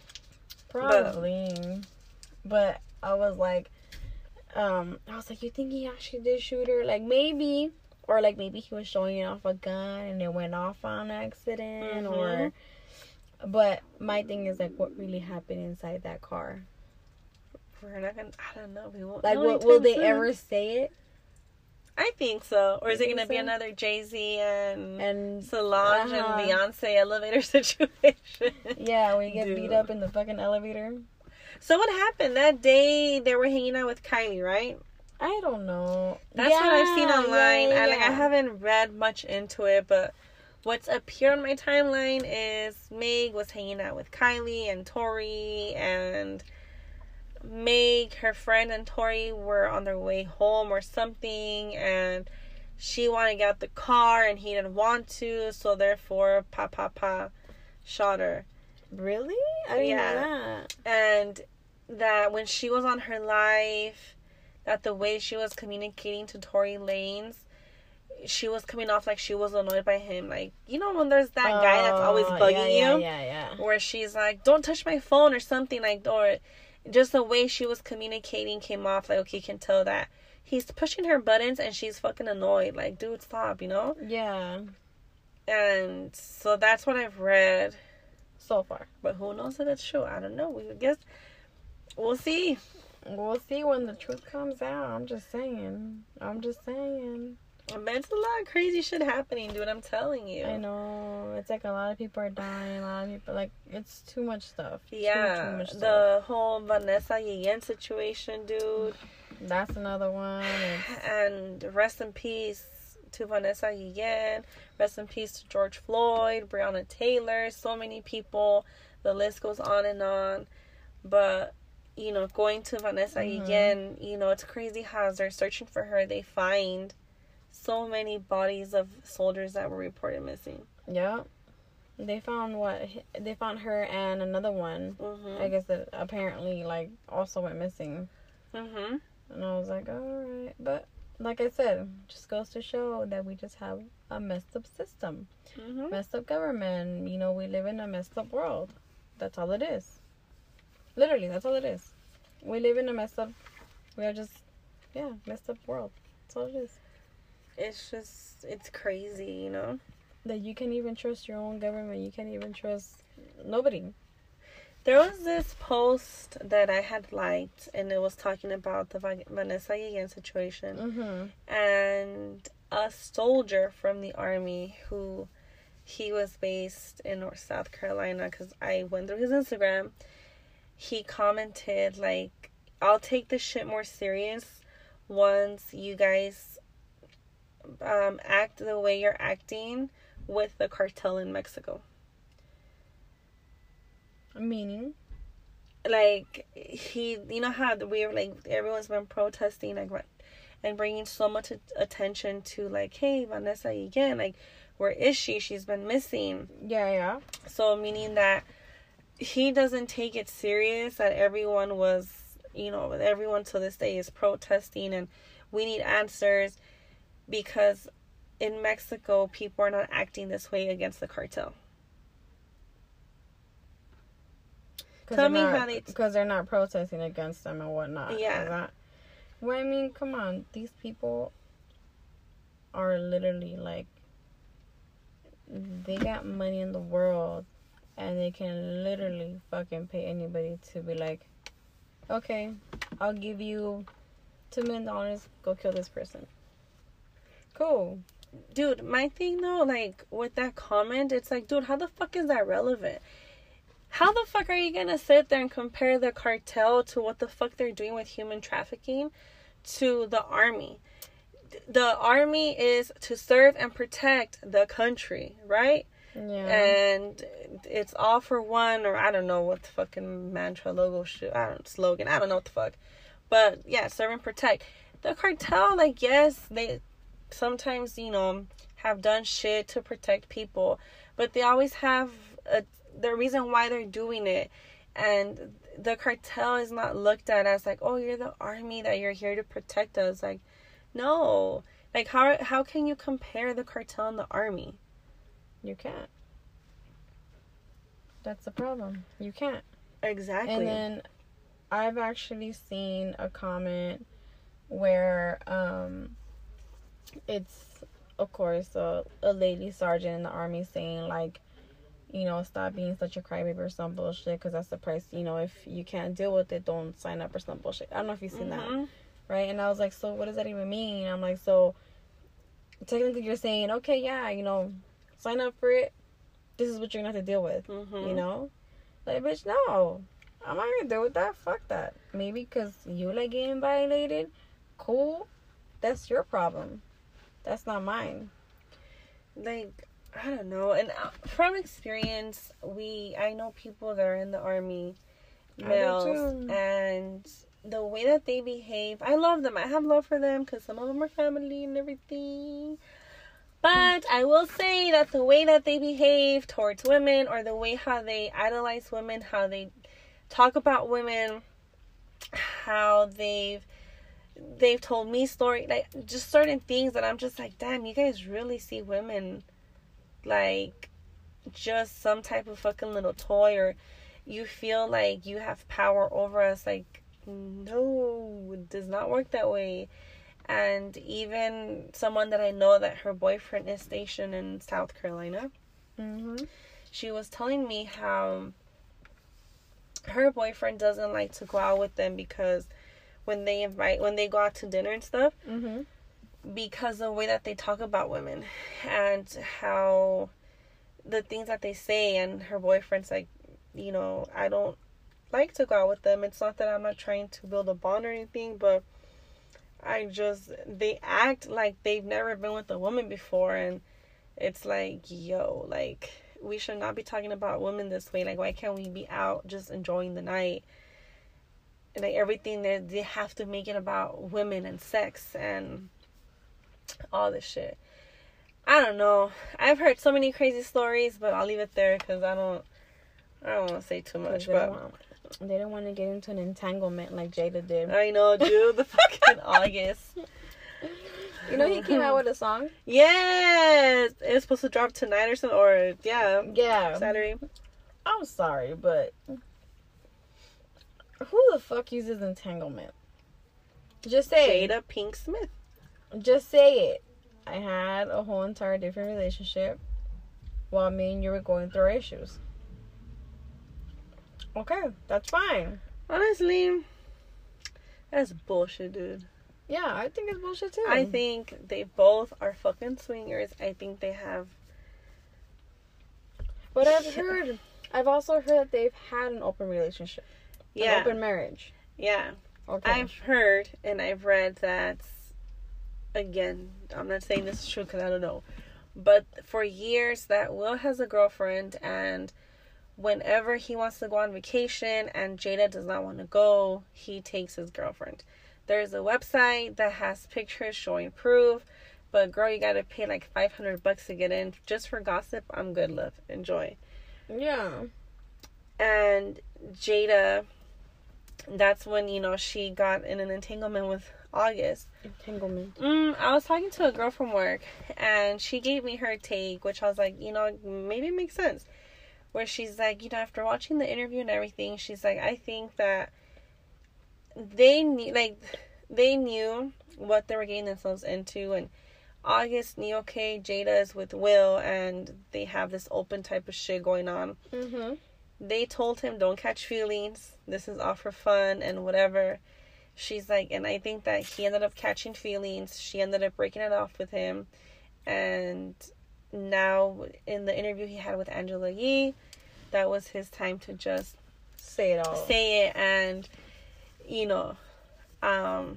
Probably. But I was like, um, I was like, you think he actually did shoot her? Like, maybe. Or, like, maybe he was showing off a gun and it went off on accident.
Mhm.
Or... But my thing is, like, what really happened inside that car?
We're not gonna... I don't know. We won't
Like,
know
will,
anytime
will they
soon.
ever say it?
I think so. Or is
You
it going to
think
be
so?
another Jay-Z and,
And...
Solange
uh-huh.
and Beyonce elevator situation?
Yeah, when you get
Dude.
beat up in the fucking elevator.
So what happened? That day they were hanging out with Kylie, right?
I don't know.
That's what I've seen
Yeah,
online.
yeah,
I like I
yeah.
haven't read much into it, but what's appeared on my timeline is Meg was hanging out with Kylie and Tori, and Meg, her friend, and Tori were on their way home or something, and she wanted to get out the car and he didn't want to, so therefore pa pa pa shot her.
Really? I didn't
Yeah.
know that.
And that when she was on her live, that the way she was communicating to Tory Lanez, she was coming off like she was annoyed by him. Like, you know when there's that guy that's always
Oh,
bugging
yeah,
you?
Yeah, yeah, yeah.
Where she's like, don't touch my phone or something, like, or just the way she was communicating came off like, okay, you can tell that he's pushing her buttons and she's fucking annoyed. Like, dude, stop, you know?
Yeah.
And so that's what I've read.
So far.
But who knows if it's true? I don't know. We guess we'll see.
We'll see when the truth comes out. I'm just saying. I'm just saying.
Man, it's a lot of crazy shit happening, dude. I'm telling you.
I know. It's like a lot of people are dying. A lot of people, like, it's too much stuff.
Yeah,
Too, too much stuff.
the whole Vanessa Guillen situation, dude.
That's another one. It's,
And rest in peace to Vanessa Guillen. Rest in peace to George Floyd, Breonna Taylor. So many people. The list goes on and on. But, you know, going to Vanessa
Mhm.
Guillen, you know, it's crazy how as they're searching for her, they find so many bodies of soldiers that were reported missing.
Yeah. They found what? They found her and another one.
Mm-hmm.
I guess that apparently, like, also went missing.
Mm-hmm.
And I was like, alright. But, like I said, just goes to show that we just have a messed up system.
Mm-hmm.
Messed up government. You know, we live in a messed up world. That's all it is. Literally, that's all it is. We live in a messed up, we are just, yeah, messed up world. That's all it is.
It's just, it's crazy, you know?
That you can't even trust your own government. You can't even trust nobody.
There was this post that I had liked, and it was talking about the Vanessa Guillen situation.
Mm-hmm.
And a soldier from the army who, he was based in North South Carolina, because I went through his Instagram. He commented, like, I'll take this shit more serious once you guys um, act the way you're acting with the cartel in Mexico.
Meaning?
Like, he, you know how we were, like, everyone's been protesting, like, and bringing so much attention to, like, hey, Vanessa again, like, where is she? She's been missing.
Yeah, yeah.
So, meaning that he doesn't take it serious that everyone was, you know, everyone to this day is protesting and we need answers because in Mexico, people are not acting this way against the cartel. Tell me
not,
how they...
Because they're not protesting against them and whatnot.
Yeah.
That, well, I mean, come on. These people are literally, like, they got money in the world and they can literally fucking pay anybody to be like, okay, I'll give you two million dollars, go kill this person. Cool.
Dude, my thing though, like, with that comment, it's like, dude, how the fuck is that relevant? How the fuck are you gonna sit there and compare the cartel to what the fuck they're doing with human trafficking to the army? The army is to serve and protect the country, right?
Yeah.
And it's all for one, or I don't know what the fucking mantra, logo, shit, I don't slogan, I don't know what the fuck. But yeah, serve and protect. The cartel, like, yes, they sometimes, you know, have done shit to protect people, but they always have a the reason why they're doing it. And the cartel is not looked at as like, oh, you're the army, that you're here to protect us. Like, no. Like, how how can you compare the cartel and the army?
You can't. That's the problem. You can't.
Exactly.
And then I've actually seen a comment where um it's, of course, a, a lady sergeant in the army saying, like, you know, stop being such a crybaby or some bullshit, because that's the price, you know, if you can't deal with it, don't sign up or some bullshit. I don't know if you've seen mm-hmm. that, right? And I was like, so what does that even mean? I'm like, so technically you're saying, okay, yeah, you know, sign up for it. This is what you're going to have to deal with, mm-hmm. you know? Like, bitch, no. I'm not going to deal with that. Fuck that. Maybe because you like getting violated. Cool. That's your problem. That's not mine.
Like, I don't know. And from experience, we I know people that are in the army, males, and the way that they behave, I love them. I have love for them because some of them are family and everything. But I will say that the way that they behave towards women, or the way how they idolize women, how they talk about women, how they've they've told me story, like, just certain things that I'm just like, damn, you guys really see women like just some type of fucking little toy, or you feel like you have power over us. Like, no, it does not work that way. And even someone that I know that her boyfriend is stationed in South Carolina, mm-hmm. she was telling me how her boyfriend doesn't like to go out with them because when they invite, when they go out to dinner and stuff, mm-hmm. because of the way that they talk about women and how the things that they say. And her boyfriend's like, you know, I don't like to go out with them. It's not that I'm not trying to build a bond or anything, but I just, they act like they've never been with a woman before. And it's like, yo, like, we should not be talking about women this way. Like, why can't we be out just enjoying the night? And like, everything that they have to make it about women and sex. And all this shit. I don't know. I've heard so many crazy stories, but I'll leave it there because I don't. I don't want to say too much.
They
But
don't, want, they don't want to get into an entanglement like Jada did.
I know, dude. The fucking August.
You know he came out with a song.
Yes, it was supposed to drop tonight or something, or yeah,
Yeah,
Saturday.
I'm sorry, but who the fuck uses entanglement? Just say
Jada Pink Smith.
it. Just say it. I had a whole entire different relationship while me and you were going through our issues. Okay, that's fine.
Honestly, that's bullshit, dude.
Yeah, I think it's bullshit too.
I think they both are fucking swingers. I think they have.
But I've heard, I've also heard that they've had an open relationship.
Yeah.
An open marriage.
Yeah.
Okay.
I've heard and I've read that, again, I'm not saying this is true because I don't know, but for years that Will has a girlfriend, and whenever he wants to go on vacation and Jada does not want to go, he takes his girlfriend. There's a website that has pictures showing proof, but girl, you gotta pay like five hundred bucks to get in. Just for gossip, I'm good, love. Enjoy.
Yeah.
And Jada, that's when, you know, she got in an entanglement with August.
Entanglement.
Mm, I was talking to a girl from work, and she gave me her take, which I was like, you know, maybe it makes sense. Where she's like, you know, after watching the interview and everything, she's like, I think that they knew, like, they knew what they were getting themselves into, and August knew, okay, Jada is with Will, and they have this open type of shit going on.
Mm-hmm.
They told him, don't catch feelings. This is all for fun and whatever. She's like, and I think that he ended up catching feelings. She ended up breaking it off with him. And now, in the interview he had with Angela Yee, that was his time to just
say it all.
Say it and, you know, um,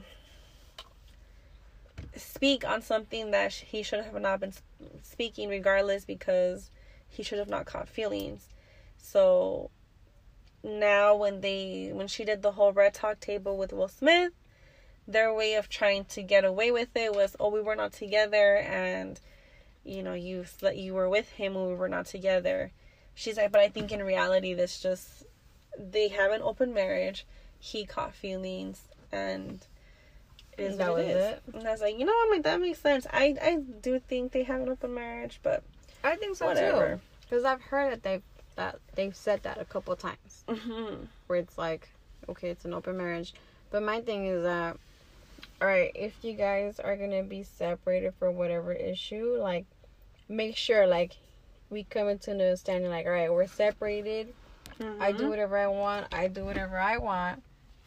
speak on something that he should have not been speaking regardless, because he should have not caught feelings. So now when they when she did the whole Red Talk table with Will Smith, their way of trying to get away with it was, oh, we were not together, and you know, you you were with him when we were not together. She's like, but I think in reality this just, they have an open marriage. He caught feelings, and it is
that
what
was
it is.
it.
And I was like, you know what, like, that makes sense. I I do think they have an open marriage, but
I think so
whatever.
too. Because I've heard that they've that they've said that a couple of times,
Mm-hmm.
where it's like, okay, it's an open marriage. But my thing is that, all right, if you guys are gonna be separated for whatever issue, like, make sure, like, we come into an understanding, like, all right, we're separated.
Mm-hmm.
I do whatever I want. I do whatever I want,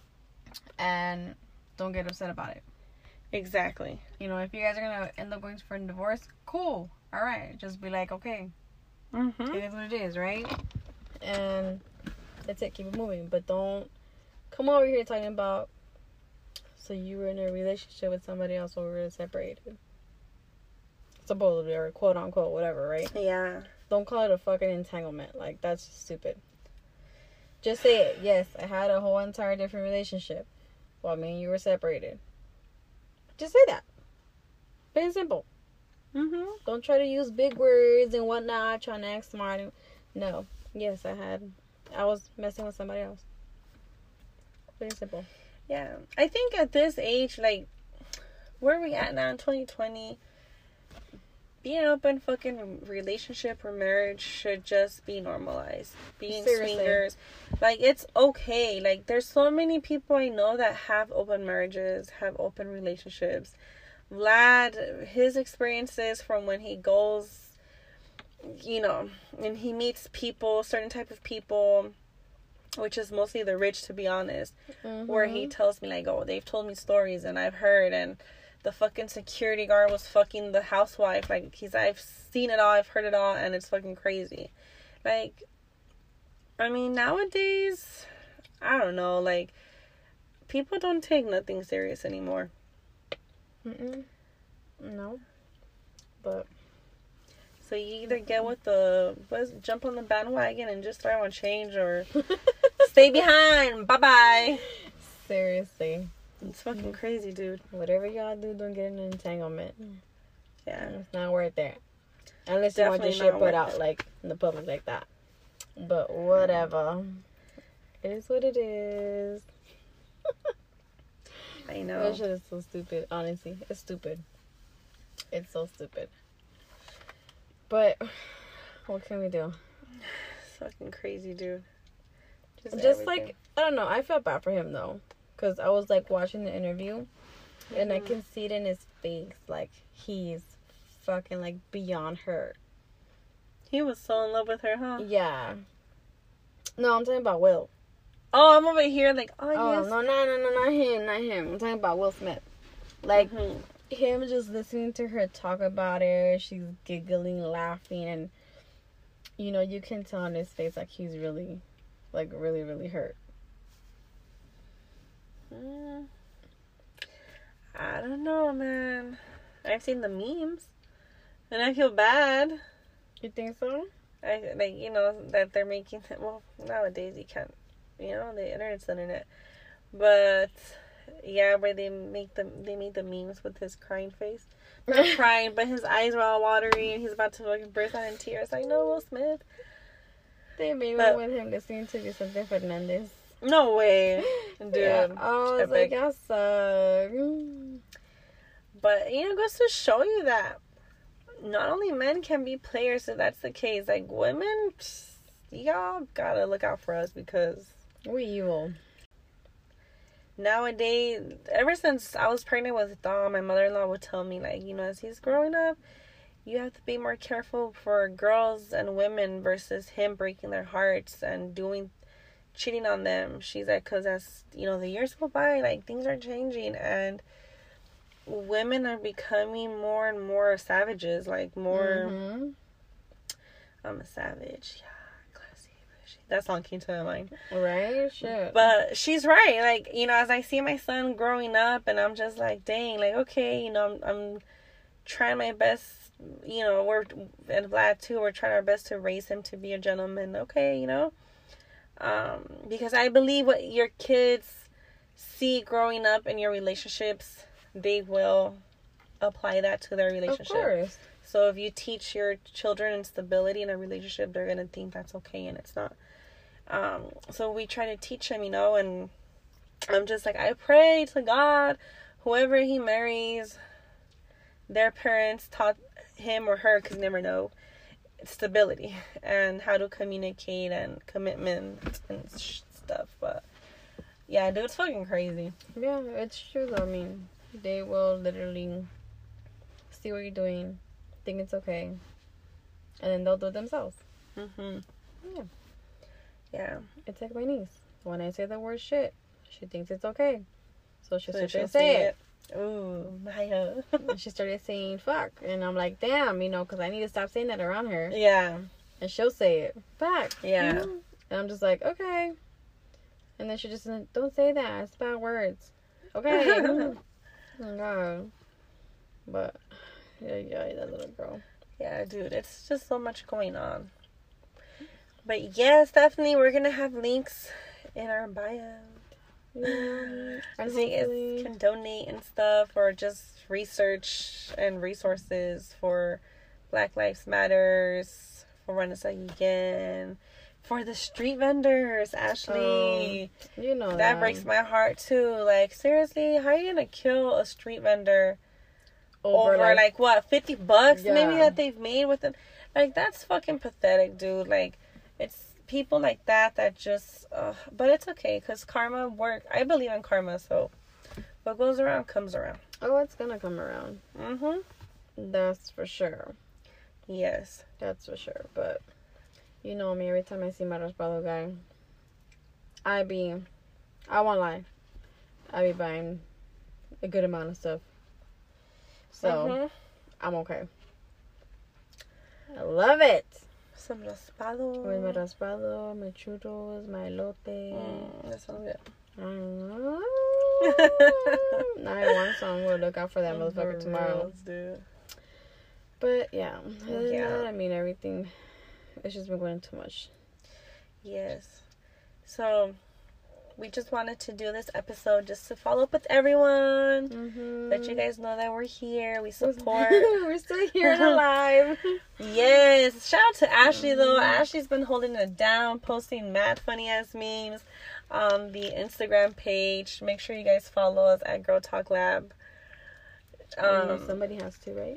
and don't get upset about it.
Exactly.
You know, if you guys are gonna end up going for a divorce, cool. All right, just be like, okay,
Mm-hmm.
it is what it is, right? And that's it. Keep it moving, but don't come over here talking about, so you were in a relationship with somebody else when we were separated, supposedly, or quote unquote, whatever, right?
Yeah.
Don't call it a fucking entanglement. Like, that's just stupid. Just say it. Yes, I had a whole entire different relationship while me and you were separated. Just say that. Plain and simple.
Mm-hmm.
Don't try to use big words and whatnot, trying to act smart. No. Yes, I had. I was messing with somebody else. Plain and simple.
Yeah. I think at this age, like, where are we at now in twenty twenty? Being an open fucking relationship or marriage should just be normalized. Being
Seriously.
swingers. Like, it's okay. Like, there's so many people I know that have open marriages, have open relationships. Vlad, his experiences from when he goes, you know, and he meets people, certain type of people, which is mostly the rich, to be honest,
Mm-hmm.
where he tells me, like, oh, they've told me stories and I've heard, and the fucking security guard was fucking the housewife. Like, he's, I've seen it all, I've heard it all, and it's fucking crazy. Like, I mean, nowadays, I don't know, like, people don't take nothing serious anymore.
Mm-mm. No. But
So you either get with the, buzz, jump on the bandwagon and just throw on change, or stay behind. Bye-bye.
seriously,
It's fucking crazy, dude.
whatever y'all do, don't get in an entanglement.
Yeah.
It's not worth it. Unless you want your
Definitely
shit
not
put
worth
out
it.
like in the public like that. But whatever. It is what it is.
I know.
That shit is so stupid, honestly. It's stupid. It's so stupid. But what can we do?
It's fucking crazy, dude.
Just
everything.
like, I don't know. I felt bad for him, though. Because I was, like, watching the interview. Mm-hmm. And I can see it in his face. Like, he's fucking, like, beyond hurt.
He was so in love with her, huh?
Yeah. No, I'm talking about Will.
Oh, I'm over here like, oh,
Oh,
yes.
no, no, no, no, not him, not him. I'm talking about Will Smith. Like,
Mm-hmm.
him just listening to her talk about it. She's giggling, laughing, and, you know, you can tell on his face, like, he's really, like, really, really hurt.
Mm. I don't know, man. I've seen the memes, and I feel bad.
You think so?
I like, you know, that they're making, well, nowadays you can't, you know, the internet's the internet. But, yeah, where they make the, they made the memes with his crying face. Not crying, but his eyes were all watery, and he's about to fucking burst out in tears. Like, no, Will Smith.
They made
But-
one with him listening to Vicente Fernandez.
No way, dude.
Yeah. Oh, I was like,
Epic.
y'all suck.
But, you know, it goes to show you that not only men can be players, if that's the case. Like, women, psst, y'all gotta look out for us, because
We evil.
nowadays, ever since I was pregnant with Dom, my mother-in-law would tell me, like, you know, as he's growing up, you have to be more careful for girls and women versus him breaking their hearts and doing, cheating on them. She's like, because as, you know, the years go by, like, things are changing, and women are becoming more and more savages, like, more,
Mm-hmm.
I'm a savage, yeah, classy, that song came to my mind.
Right? Shit.
But she's right. Like, you know, as I see my son growing up, and I'm just like, dang, like, okay, you know, I'm, I'm trying my best, you know, we're, and Vlad too, we're trying our best to raise him to be a gentleman, okay, you know? Um, because I believe what your kids see growing up in your relationships, they will apply that to their relationship.
Of course.
So if you teach your children instability in a relationship, they're going to think that's okay, and it's not. Um, so we try to teach him, you know, and I'm just like, I pray to God, whoever he marries, their parents taught him or her, because you never know, stability and how to communicate and commitment and sh- stuff. But yeah, dude, it's fucking crazy.
Yeah, it's true though. I mean, they will literally see what you're doing, think it's okay, and then they'll do it themselves.
Mm-hmm.
Yeah.
Yeah.
It's like my niece. When I say the word shit, she thinks it's okay. So she'll
So
sit there
she'll
and say it.
Ooh, Maya.
And she started saying fuck. And I'm like, damn, you know, because I need to stop saying that around her.
Yeah.
And she'll say it back.
Yeah.
You know? And I'm just like, okay. And then she just, don't say that. It's bad words. Okay. Oh, God. But, yeah, yeah, that little girl.
Yeah, dude, it's just so much going on. But yes, definitely, we're gonna have links in our bio.
Yeah. And
So you guys
hopefully,
can donate and stuff, or just research and resources for Black Lives Matters, for Renaissance again, for the street vendors, Ashley.
um, you know
that,
that.
breaks my heart too. Like, seriously, how are you gonna kill a street vendor over, like, like what, fifty bucks
Yeah.
maybe that they've made with it? Like, that's fucking pathetic, dude. Like, it's people like that that just, uh, but it's okay, because karma work. I believe in karma, so what goes around comes around.
Oh, it's gonna come around.
Mm-hmm.
That's for sure.
Yes.
That's for sure. But you know me, every time I see my Raspado guy, I be, I won't lie, I be buying a good amount of stuff. So
Mm-hmm.
I'm okay. I love it.
Some raspado.
With my raspado, my churros, my elote.
Mm, that sounds good.
Mm. Now I want some. We'll look out for that motherfucker
For
tomorrow.
reals, dude.
But yeah, other than
Yeah.
that, I mean, everything, it's just been going too much.
Yes. So, we just wanted to do this episode just to follow up with everyone.
Mm-hmm.
Let you guys know that we're here. We support.
We're still here and alive.
Yes. Shout out to Ashley, though.
Mm-hmm.
Ashley's been holding it down, posting mad funny-ass memes on the Instagram page. Make sure you guys follow us at Girl Talk Lab.
Um, somebody has to, right?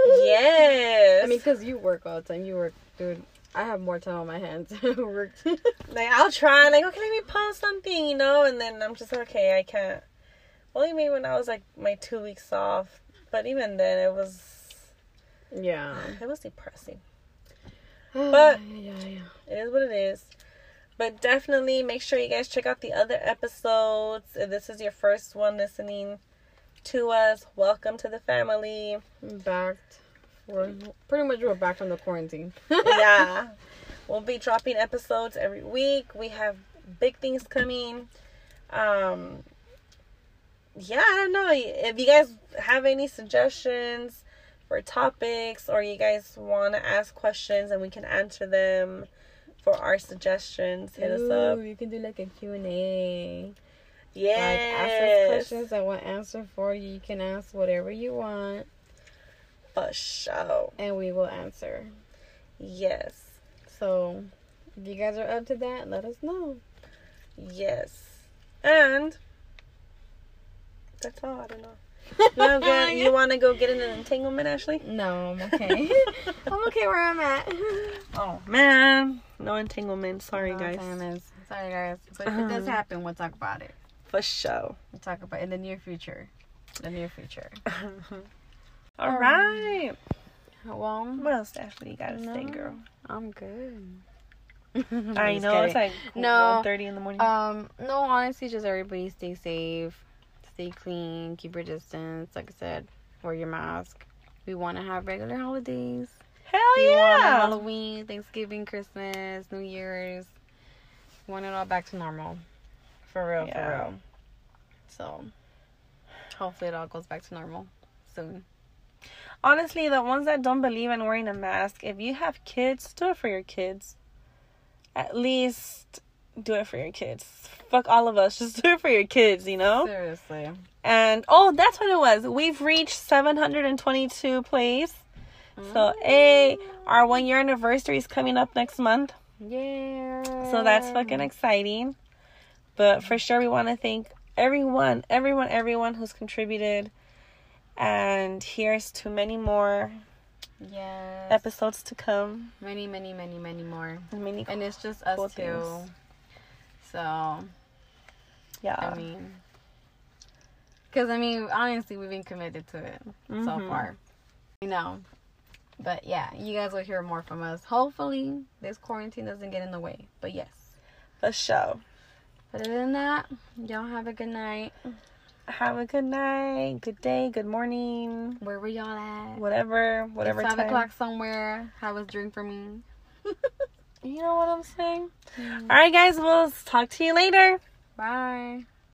Yes.
I mean, because you work all the time. You work, dude. I have more time on my hands. Work.
Like, I'll try, like, okay, let me post something, you know, and then I'm just like, okay, I can't. Only maybe when I was, like, my two weeks off, but even then, it was,
Yeah.
it was depressing. But,
yeah, yeah.
it is what it is. But definitely make sure you guys check out the other episodes. If this is your first one listening to us, welcome to the family.
Back. We're pretty much we're back from the quarantine.
Yeah. We'll be dropping episodes every week. We have big things coming. Um, yeah, I don't know. If you guys have any suggestions for topics, or you guys want to ask questions and we can answer them for our suggestions, hit
Ooh,
us up.
You can do like a Q and A.
Yes.
Like, ask us questions I will answer for you. You can ask whatever you want.
For sure.
And we will answer.
Yes.
So, if you guys are up to that, let us know.
Yes. And that's all. I don't know. You wanna go, you want to go get in an entanglement, Ashley?
No, I'm okay. I'm okay where I'm at.
Oh, man. No entanglement. Sorry,
No
guys.
entanglements. Sorry, guys. But if it does happen, we'll talk about it.
For sure.
We'll talk about it in the near future. The near future.
All
Um,
right.
Well,
What else, Ashley, you got to say,
no.
girl?
I'm good.
I
Just
know. It's
kidding.
like
No.
one thirty in the morning.
Um, no, honestly, just everybody stay safe, stay clean, keep your distance. Like I said, wear your mask. We want to have regular holidays.
Hell
We want a
yeah.
Halloween, Thanksgiving, Christmas, New Year's. We want it all back to normal. For real,
Yeah.
for real. So, hopefully it all goes back to normal soon.
Honestly, the ones that don't believe in wearing a mask, if you have kids, do it for your kids. At least do it for your kids. Fuck all of us. Just do it for your kids, you know?
Seriously.
And, oh, that's what it was. We've reached seven hundred twenty-two plays. So, hey, our one year anniversary is coming up next month.
Yeah.
So that's fucking exciting. But for sure, we want to thank everyone, everyone, everyone who's contributed. And here's to many more
Yes.
episodes to come.
Many, many, many, many more.
And many,
And it's just us
cool
two.
things.
So,
yeah.
I mean, because I mean, honestly, we've been committed to it so
Mhm.
far. You know, but yeah, you guys will hear more from us. Hopefully, this quarantine doesn't get in the way. But yes,
For sure.
but other than that, y'all have a good night.
Have a good night, good day, good morning,
Where were y'all at?
whatever, whatever
It's five
time.
o'clock somewhere. Have a drink for me.
You know what I'm saying? All right, guys, we'll talk to you later.
Bye.